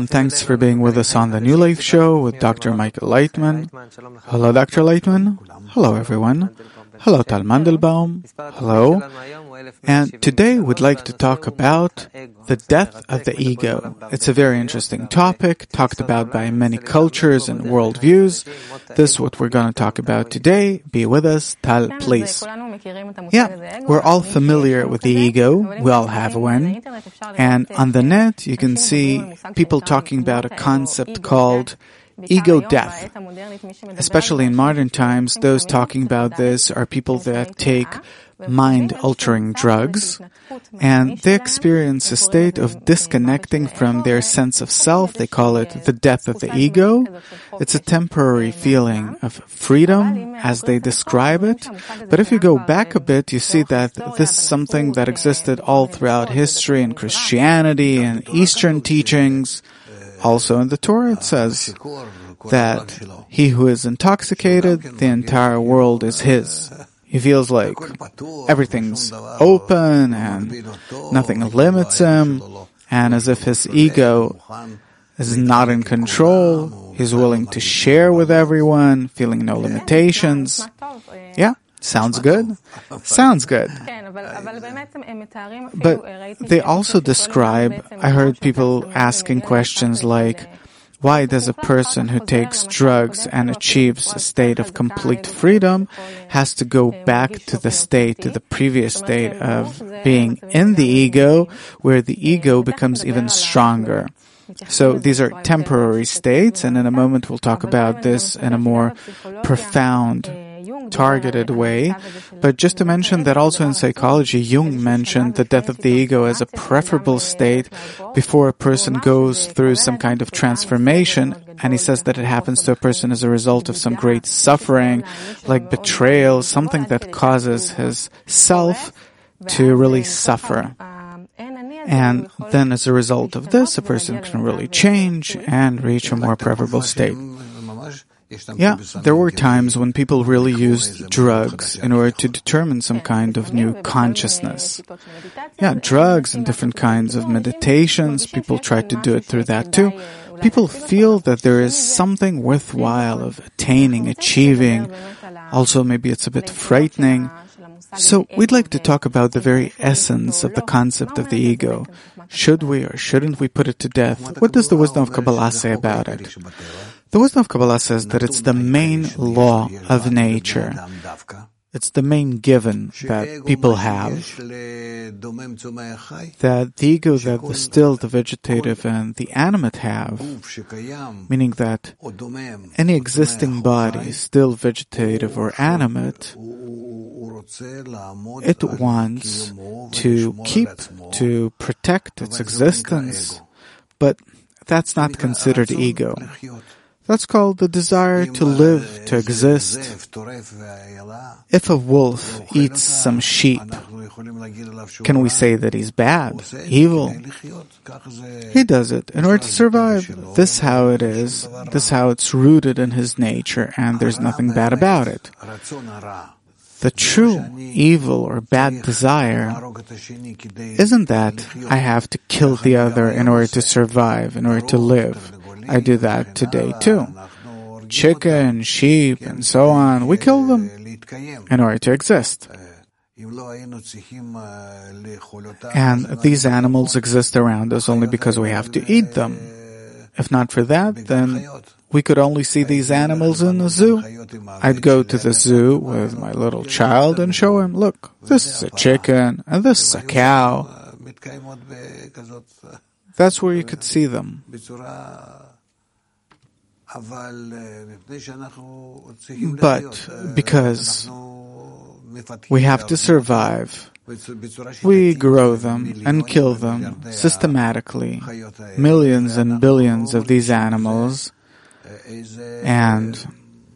Shalom. Thanks for being with us on the New Life Show with Dr. Michael Leitman. Hello, Dr. Leitman. Hello, everyone. Hello, Tal Mandelbaum. Hello. And today we'd like to talk about the death of the ego. It's a very interesting topic, talked about by many cultures and worldviews. This is what we're going to talk about today. Be with us. Tal, please. Yeah, we're all familiar with the ego. We all have one. And on the net, you can see people talking about a concept called ego death. Especially in modern times, those talking about this are people that take mind-altering drugs, and they experience a state of disconnecting from their sense of self. They call it the death of the ego. It's a temporary feeling of freedom, as they describe it. But if you go back a bit, you see that this is something that existed all throughout history in Christianity and Eastern teachings. Also in the Torah it says that he who is intoxicated, the entire world is his. He feels like everything's open and nothing limits him, and as if his ego is not in control. He's willing to share with everyone, feeling no limitations. Yeah, sounds good. Sounds good. But they also describe, I heard people asking questions like, why does a person who takes drugs and achieves a state of complete freedom has to go back to the previous state of being in the ego, where the ego becomes even stronger? So these are temporary states, and in a moment we'll talk about this in a more profound, targeted way. But just to mention that also in psychology, Jung mentioned the death of the ego as a preferable state before a person goes through some kind of transformation, and he says that it happens to a person as a result of some great suffering, like betrayal, something that causes his self to really suffer. And then as a result of this, a person can really change and reach a more preferable state. Yeah, there were times when people really used drugs in order to determine some kind of new consciousness. Yeah, drugs and different kinds of meditations, people try to do it through that too. People feel that there is something worthwhile of attaining, achieving. Also, maybe it's a bit frightening. So we'd like to talk about the very essence of the concept of the ego. Should we or shouldn't we put it to death? What does the wisdom of Kabbalah say about it? The wisdom of Kabbalah says that it's the main law of nature. It's the main given that people have, that the ego that the still, the vegetative, and the animate have, meaning that any existing body, still vegetative or animate, it wants to keep, to protect its existence, but that's not considered ego. That's called the desire to live, to exist. If a wolf eats some sheep, can we say that he's bad, evil? He does it in order to survive. This is how it is. This is how it's rooted in his nature, and there's nothing bad about it. The true evil or bad desire isn't that I have to kill the other in order to survive, in order to live. I do that today too. Chicken, sheep, and so on, we kill them in order to exist. And these animals exist around us only because we have to eat them. If not for that, then we could only see these animals in the zoo. I'd go to the zoo with my little child and show him, look, this is a chicken, and this is a cow. That's where you could see them. But because we have to survive, we grow them and kill them systematically, millions and billions of these animals, and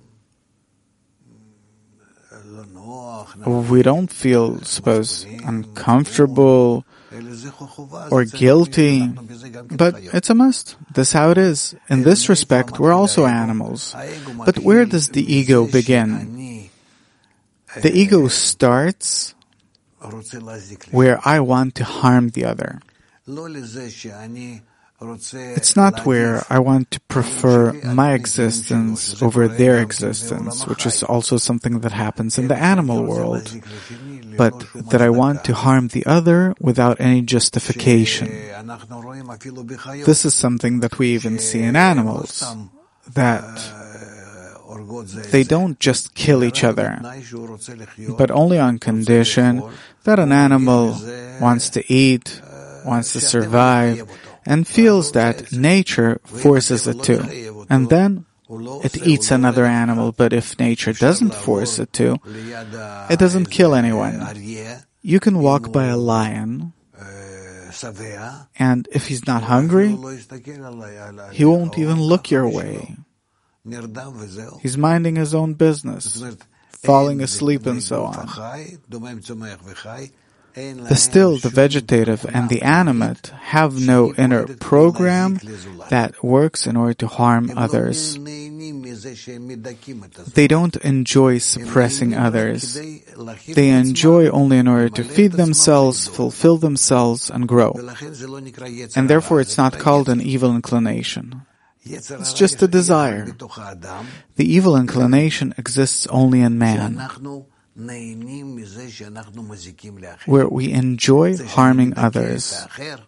we don't feel, suppose, uncomfortable or guilty, but it's a must. That's how it is. In this respect, we're also animals. But where does the ego begin? The ego starts where I want to harm the other. It's not where I want to prefer my existence over their existence, which is also something that happens in the animal world, but that I want to harm the other without any justification. This is something that we even see in animals, that they don't just kill each other, but only on condition that an animal wants to eat, wants to survive, and feels that nature forces it to. And then it eats another animal, but if nature doesn't force it to, it doesn't kill anyone. You can walk by a lion, and if he's not hungry, he won't even look your way. He's minding his own business, falling asleep and so on. Still, the vegetative and the animate have no inner program that works in order to harm others. They don't enjoy suppressing others. They enjoy only in order to feed themselves, fulfill themselves, and grow. And therefore it's not called an evil inclination. It's just a desire. The evil inclination exists only in man, where we enjoy harming others,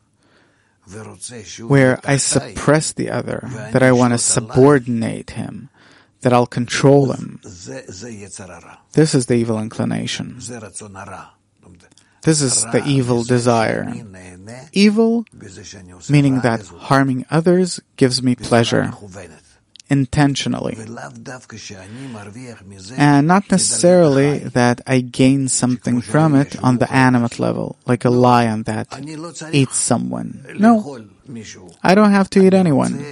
where I suppress the other, that I want to subordinate him, that I'll control him. This is the evil inclination. This is the evil desire. Evil, meaning that harming others gives me pleasure, intentionally. And not necessarily that I gain something from it on the animate level, like a lion that eats someone. No, I don't have to eat anyone.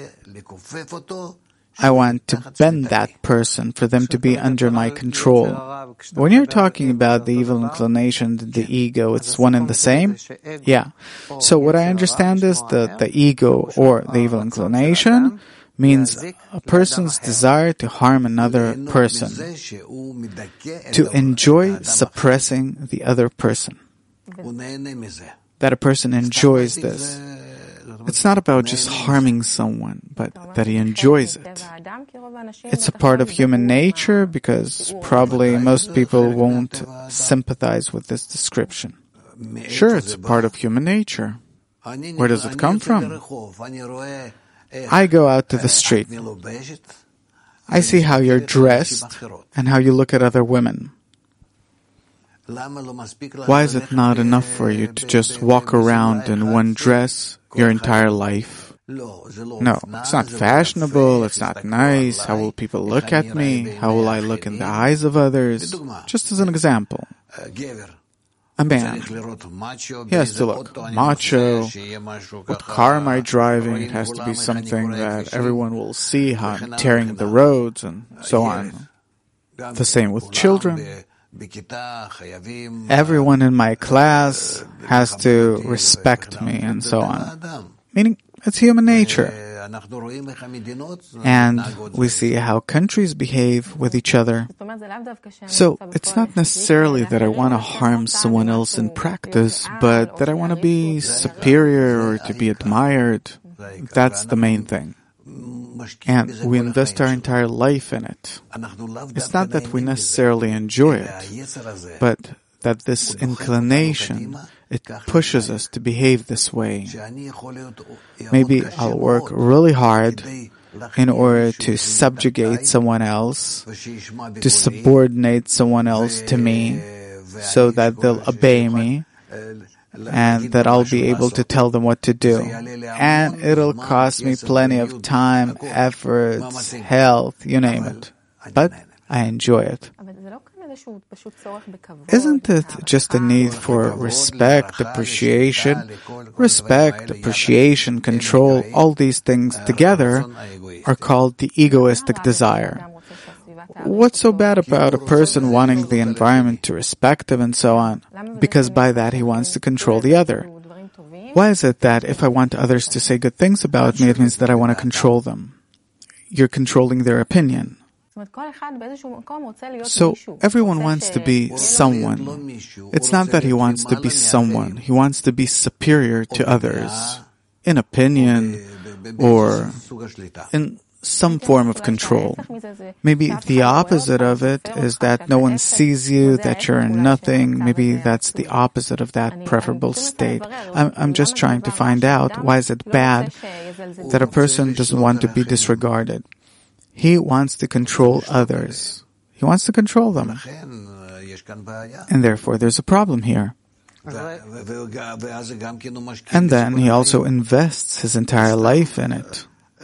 I want to bend that person for them to be under my control. When you're talking about the evil inclination, the ego, it's one and the same? Yeah. So what I understand is that the ego or the evil inclination means a person's desire to harm another person, to enjoy suppressing the other person. That a person enjoys this. It's not about just harming someone, but that he enjoys it. It's a part of human nature because probably most people won't sympathize with this description. Sure, it's a part of human nature. Where does it come from? I go out to the street. I see how you're dressed and how you look at other women. Why is it not enough for you to just walk around in one dress your entire life? No, it's not fashionable, it's not nice. How will people look at me? How will I look in the eyes of others? Just as an example. A man, he has to look macho. What car am I driving? It has to be something that everyone will see how I'm tearing the roads and so on. The same with children. Everyone in my class has to respect me and so on. Meaning, it's human nature. And we see how countries behave with each other. So, it's not necessarily that I want to harm someone else in practice, but that I want to be superior or to be admired. That's the main thing. And we invest our entire life in it. It's not that we necessarily enjoy it, but that this inclination, it pushes us to behave this way. Maybe I'll work really hard in order to subjugate someone else, to subordinate someone else to me, so that they'll obey me, and that I'll be able to tell them what to do. And it'll cost me plenty of time, efforts, health, you name it. But I enjoy it. Isn't it just a need for respect, appreciation, control, all these things together are called the egoistic desire. What's so bad about a person wanting the environment to respect him and so on? Because by that he wants to control the other. Why is it that if I want others to say good things about me, it means that I want to control them? You're controlling their opinion. So everyone wants to be someone. It's not that he wants to be someone. He wants to be superior to others. in opinion or in some form of control. Maybe the opposite of it is that no one sees you, that you're nothing. Maybe that's the opposite of that preferable state. I'm just trying to find out, why is it bad that a person doesn't want to be disregarded? He wants to control others. He wants to control them. And therefore there's a problem here. And then he also invests his entire life in it.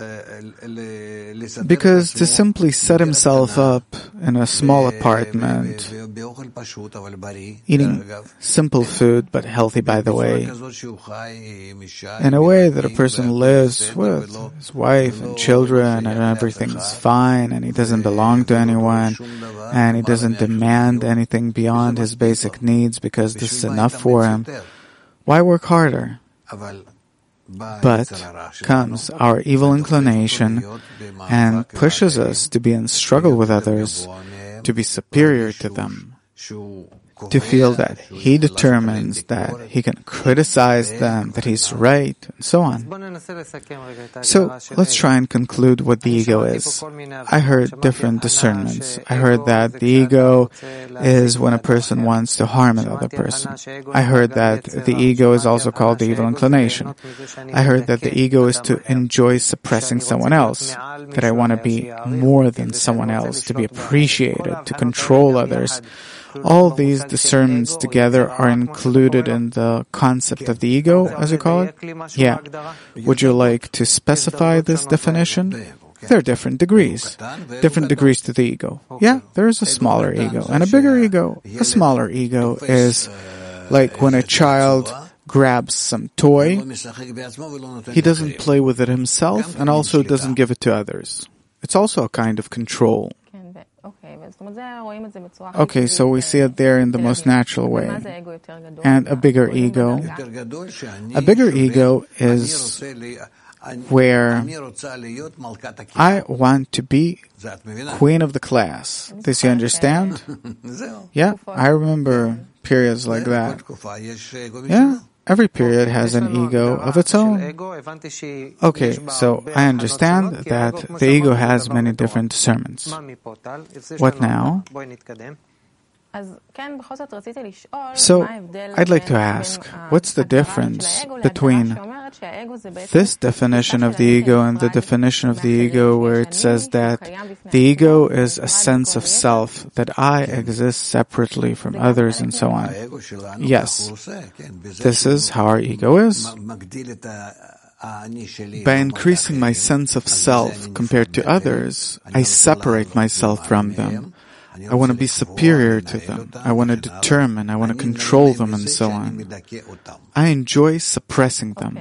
Because to simply set himself up in a small apartment, eating simple food, but healthy by the way, in a way that a person lives with his wife and children and everything's fine and he doesn't belong to anyone and he doesn't demand anything beyond his basic needs because this is enough for him, why work harder? But comes our evil inclination and pushes us to be in struggle with others, to be superior to them, to feel that he determines, that he can criticize them, that he's right, and so on. So let's try and conclude what the ego is. I heard different discernments. I heard that the ego is when a person wants to harm another person. I heard that the ego is also called the evil inclination. I heard that the ego is to enjoy suppressing someone else, that I want to be more than someone else, to be appreciated, to control others. All these discernments together are included in the concept of the ego, as you call it? Yeah. Would you like to specify this definition? There are different degrees to the ego. Yeah, there is a smaller ego and a bigger ego. A smaller ego is like when a child grabs some toy, he doesn't play with it himself and also doesn't give it to others. It's also a kind of control. Okay, so we see it there in the most natural way. And a bigger ego. A bigger ego is where I want to be queen of the class. This you understand? Yeah, I remember periods like that. Yeah. Every period has an ego of its own. Okay, so I understand that the ego has many different discernments. What now? So, I'd like to ask, what's the difference between this definition of the ego and the definition of the ego where it says that the ego is a sense of self, that I exist separately from others and so on? Yes, this is how our ego is. By increasing my sense of self compared to others, I separate myself from them. I want to be superior to them. I want to determine, I want to control them and so on. I enjoy suppressing them.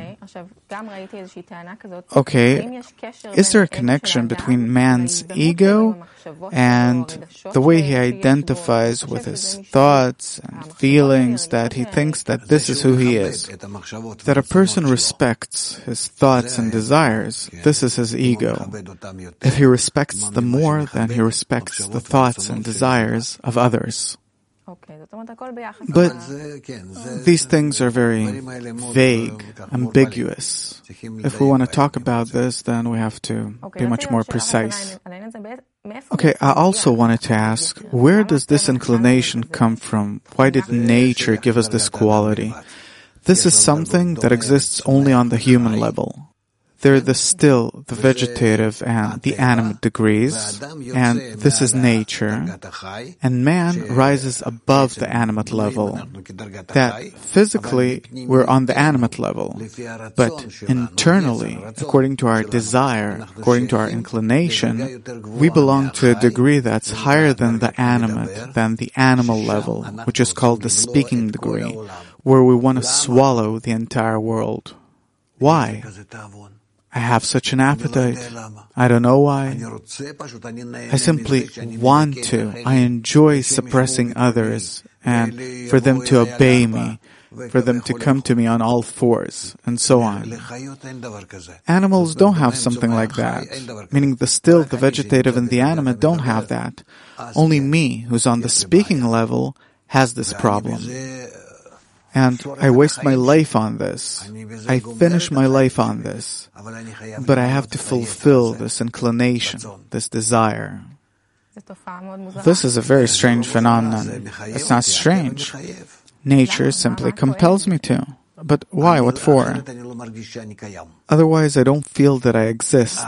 Okay, is there a connection between man's ego and the way he identifies with his thoughts and feelings, that he thinks that this is who he is? That a person respects his thoughts and desires, this is his ego. If he respects them more, then he respects the thoughts and desires of others. But these things are very vague, ambiguous. If we want to talk about this, then we have to be much more precise. Okay, I also wanted to ask, where does this inclination come from? Why did nature give us this quality? This is something that exists only on the human level. There are the vegetative and the animate degrees, and this is nature, and man rises above the animate level. That physically we're on the animate level, but internally, according to our desire, according to our inclination, we belong to a degree that's higher than the animate, than the animal level, which is called the speaking degree, where we want to swallow the entire world. Why? I have such an appetite. I don't know why. I simply want to. I enjoy suppressing others and for them to obey me, for them to come to me on all fours, and so on. Animals don't have something like that, meaning the vegetative and the animate don't have that. Only me, who's on the speaking level, has this problem. And I waste my life on this. I finish my life on this. But I have to fulfill this inclination, this desire. This is a very strange phenomenon. It's not strange. Nature simply compels me to. But why? What for? Otherwise, I don't feel that I exist.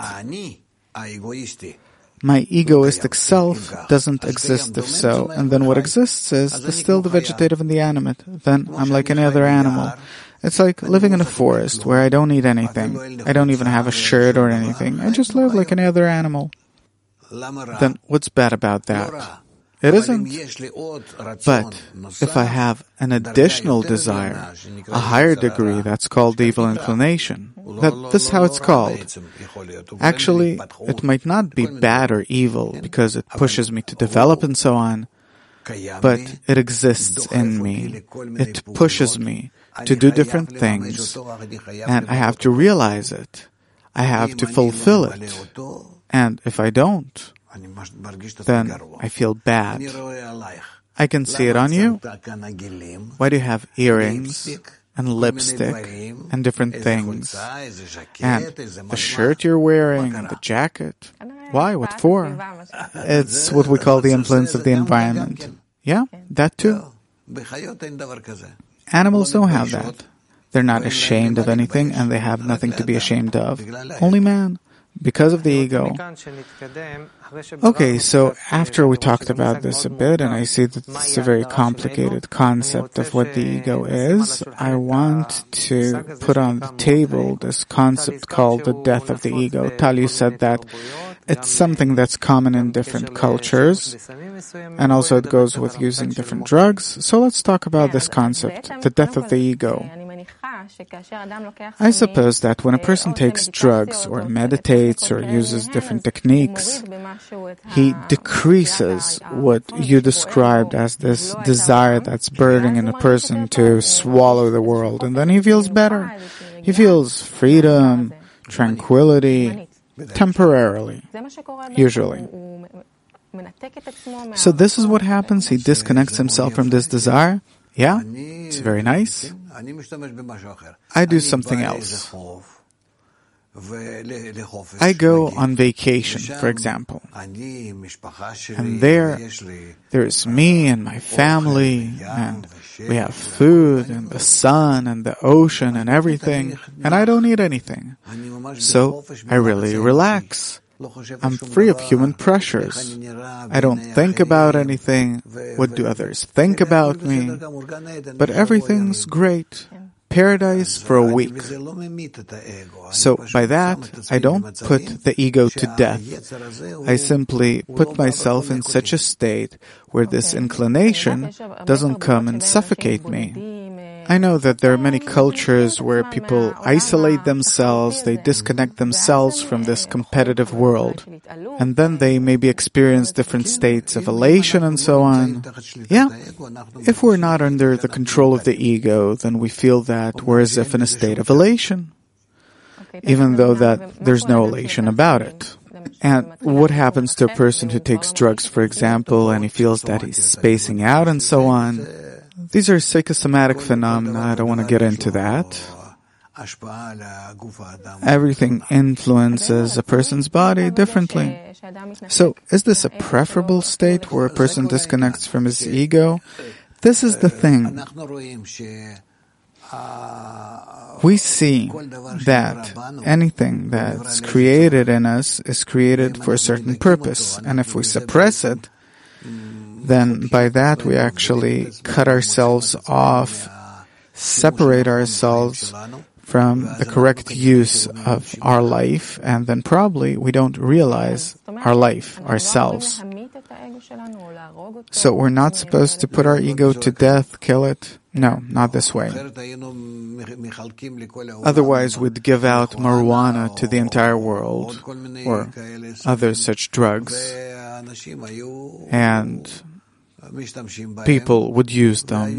My egoistic self doesn't exist if so, and then what exists is still the vegetative and the animate. Then I'm like any other animal. It's like living in a forest where I don't need anything. I don't even have a shirt or anything. I just live like any other animal. Then what's bad about that? It isn't. But if I have an additional desire, a higher degree, that's called evil inclination. This is how it's called. Actually, it might not be bad or evil because it pushes me to develop and so on, but it exists in me. It pushes me to do different things, and I have to realize it. I have to fulfill it. And if I don't, then I feel bad. I can see it on you. Why do you have earrings and lipstick and different things? And the shirt you're wearing and the jacket. Why? What for? It's what we call the influence of the environment. Yeah, that too. Animals don't have that. They're not ashamed of anything and they have nothing to be ashamed of. Only man. Because of the ego. Okay, so after we talked about this a bit, and I see that this is a very complicated concept of what the ego is, I want to put on the table this concept called the death of the ego. Tal, said that it's something that's common in different cultures, and also it goes with using different drugs. So let's talk about this concept, the death of the ego. I suppose that when a person takes drugs or meditates or uses different techniques, he decreases what you described as this desire that's burning in a person to swallow the world, and then he feels better. He feels freedom, tranquility, temporarily, usually. So this is what happens. He disconnects himself from this desire. Yeah, it's very nice. I do something else. I go on vacation, for example. And there's me and my family, and we have food and the sun and the ocean and everything, and I don't need anything. So I really relax. I'm free of human pressures. I don't think about anything. What do others think about me? But everything's great. Paradise for a week. So by that, I don't put the ego to death. I simply put myself in such a state where this inclination doesn't come and suffocate me. I know that there are many cultures where people isolate themselves, they disconnect themselves from this competitive world, and then they maybe experience different states of elation and so on. Yeah, if we're not under the control of the ego, then we feel that we're as if in a state of elation, even though that there's no elation about it. And what happens to a person who takes drugs, for example, and he feels that he's spacing out and so on? These are psychosomatic phenomena. I don't want to get into that. Everything influences a person's body differently. So, is this a preferable state where a person disconnects from his ego? This is the thing. We see that anything that's created in us is created for a certain purpose. And if we suppress it, then by that we actually cut ourselves off, separate ourselves from the correct use of our life, and then probably we don't realize our life, ourselves. So we're not supposed to put our ego to death, kill it. No, not this way. Otherwise we'd give out marijuana to the entire world, or other such drugs, and people would use them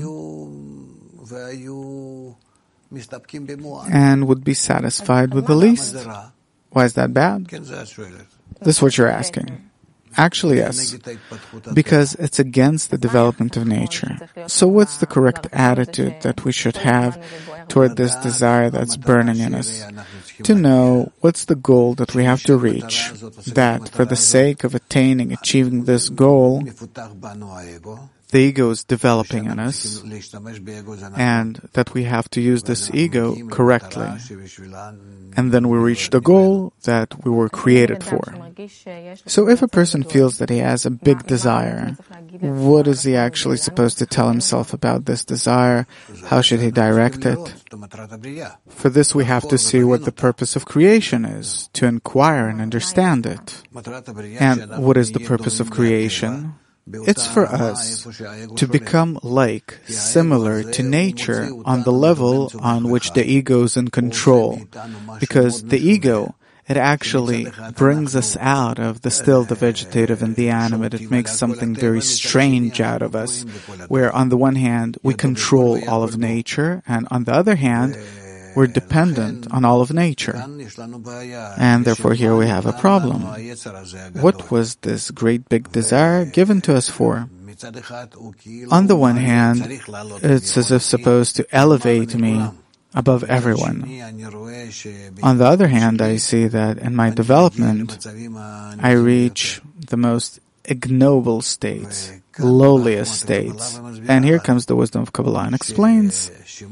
and would be satisfied with the least. Why is that bad? This is what you're asking. Actually, yes, because it's against the development of nature. So what's the correct attitude that we should have toward this desire that's burning in us? To know what's the goal that we have to reach, that for the sake of achieving this goal, the ego is developing in us, and that we have to use this ego correctly. And then we reach the goal that we were created for. So if a person feels that he has a big desire, what is he actually supposed to tell himself about this desire? How should he direct it? For this we have to see what the purpose of creation is, to inquire and understand it. And what is the purpose of creation? It's for us to become similar to nature on the level on which the ego is in control. Because the ego, it actually brings us out of the still, the vegetative, and the animate. It makes something very strange out of us, where on the one hand, we control all of nature, and on the other hand, we're dependent on all of nature. And therefore here we have a problem. What was this great big desire given to us for? On the one hand, it's as if supposed to elevate me above everyone. On the other hand, I see that in my development, I reach the most ignoble states, lowliest states. And here comes the wisdom of Kabbalah and explains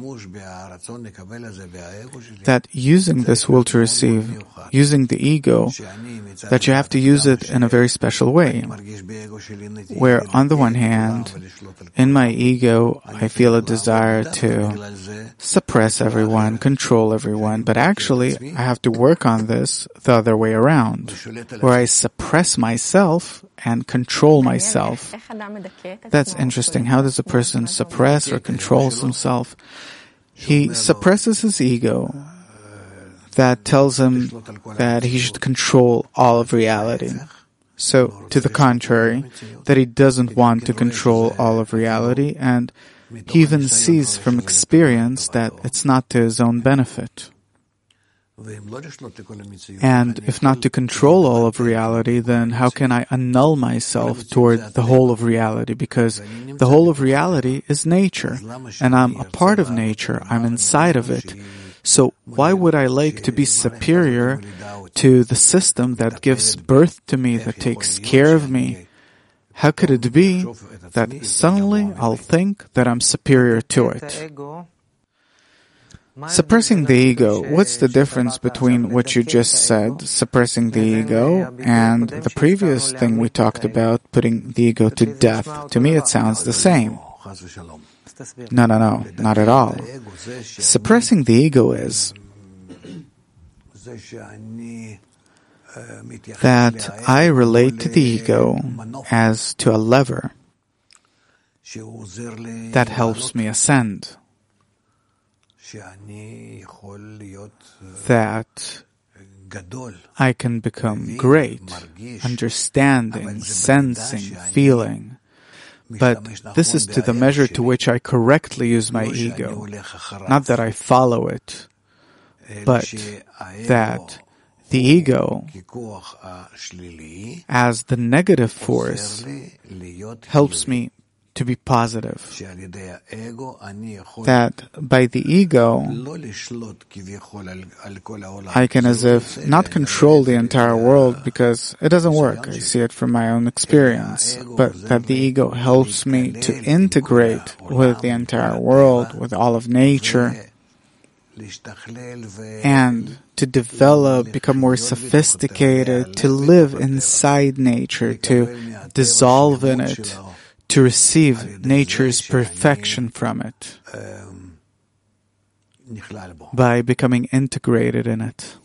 that using this will to receive, using the ego, that you have to use it in a very special way, where on the one hand, in my ego, I feel a desire to suppress everyone, control everyone, but actually I have to work on this the other way around, where I suppress myself and control myself. That's interesting. How does a person suppress or controls himself? He suppresses his ego that tells him that he should control all of reality. So, to the contrary, that he doesn't want to control all of reality, and he even sees from experience that it's not to his own benefit. And if not to control all of reality, then how can I annul myself toward the whole of reality? Because the whole of reality is nature, and I'm a part of nature, I'm inside of it. So why would I like to be superior to the system that gives birth to me, that takes care of me? How could it be that suddenly I'll think that I'm superior to it? Suppressing the ego, what's the difference between what you just said, suppressing the ego, and the previous thing we talked about, putting the ego to death? To me it sounds the same. No, not at all. Suppressing the ego is that I relate to the ego as to a lever that helps me ascend. That I can become great, understanding, sensing, feeling. But this is to the measure to which I correctly use my ego. Not that I follow it, but that the ego, as the negative force, helps me to be positive. That by the ego, I can as if not control the entire world, because it doesn't work. I see it from my own experience. But that the ego helps me to integrate with the entire world, with all of nature, and to develop, become more sophisticated, to live inside nature, to dissolve in it, to receive nature's perfection from it by becoming integrated in it.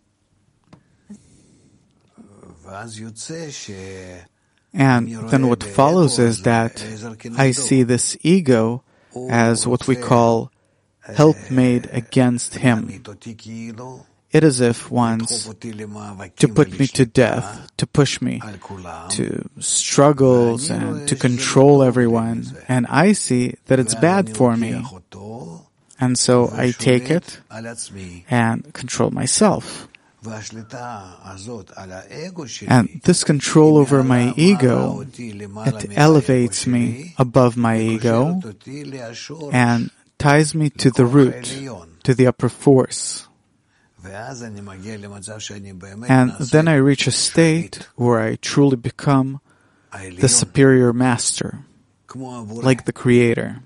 And then what follows is that I see this ego as what we call helpmate against him. It is as if wants to put me to death, to push me to struggles and to control everyone. And I see that it's bad for me. And so I take it and control myself. And this control over my ego, it elevates me above my ego and ties me to the root, to the upper force. And then I reach a state where I truly become the superior master, like the Creator,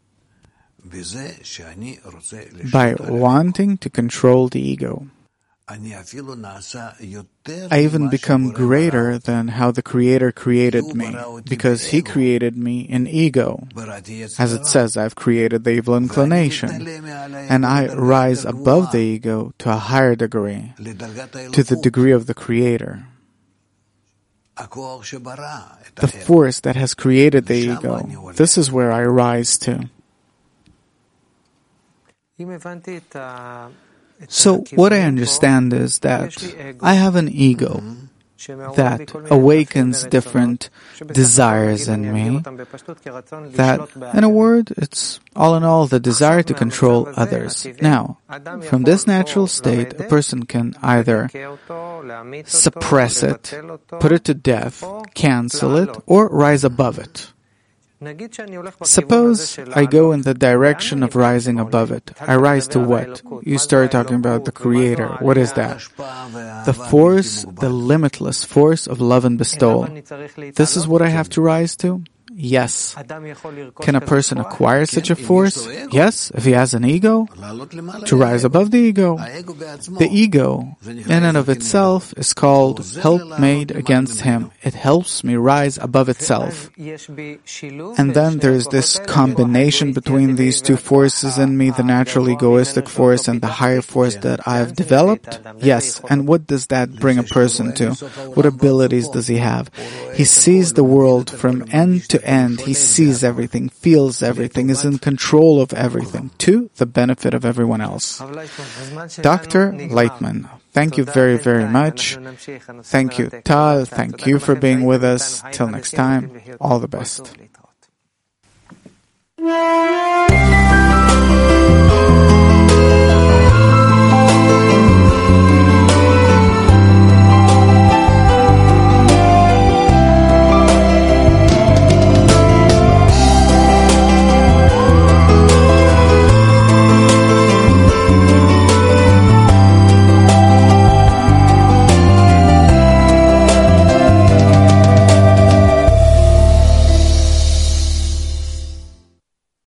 by wanting to control the ego. I even become greater than how the Creator created me, because He created me in ego. As it says, I've created the evil inclination, and I rise above the ego to a higher degree, to the degree of the Creator. The force that has created the ego, this is where I rise to. So what I understand is that I have an ego that awakens different desires in me, that, in a word, it's all in all the desire to control others. Now, from this natural state, a person can either suppress it, put it to death, cancel it, or rise above it. Suppose I go in the direction of rising above it. I rise to what? You started talking about the Creator. What is that? The force, the limitless force of love and bestowal. This is what I have to rise to? Yes. Can a person acquire such a force? Yes, if he has an ego, to rise above the ego. The ego, in and of itself, is called helpmate against him. It helps me rise above itself. And then there is this combination between these two forces in me, the natural egoistic force and the higher force that I have developed. Yes, and what does that bring a person to? What abilities does he have? He sees the world from end to end. He sees everything, feels everything, is in control of everything, to the benefit of everyone else. Dr. Lightman, thank you very, very much. Thank you, Tal. Thank you for being with us. Till next time, all the best.